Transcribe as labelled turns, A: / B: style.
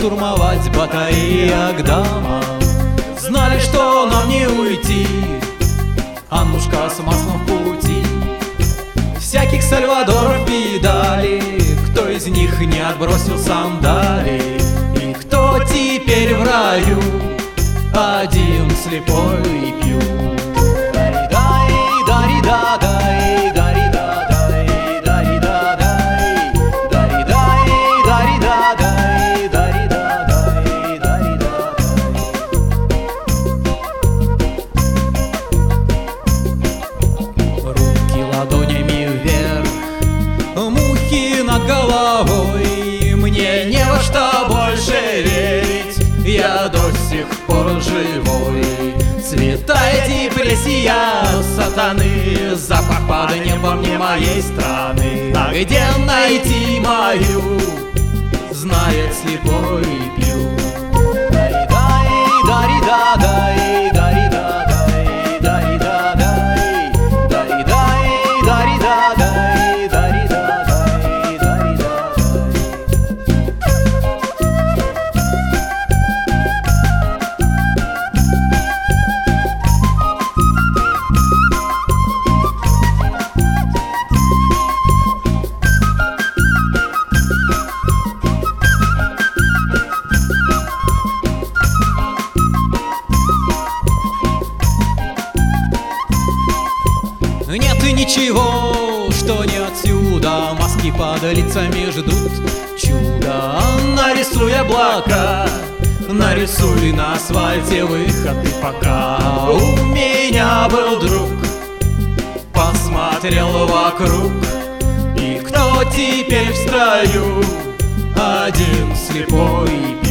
A: штурмовать батареи Агдама. Знали, что нам не уйти, Аннушка с маслом в пути. Всяких Сальвадоров видали, кто из них не отбросил сандали. И кто теперь в раю один слепой пью. Ладонями вверх, мухи над головой. Мне не во что больше верить, я до сих пор живой. Цвета эти плесия сатаны, запах под небом не моей страны. А где найти мою, знает слепой пью. Нет и ничего, что не отсюда. Маски под лицами ждут чудо. Нарисуй облака, нарисуй на асфальте выход. И пока у меня был друг, посмотрел вокруг. И кто теперь в строю? Один слепой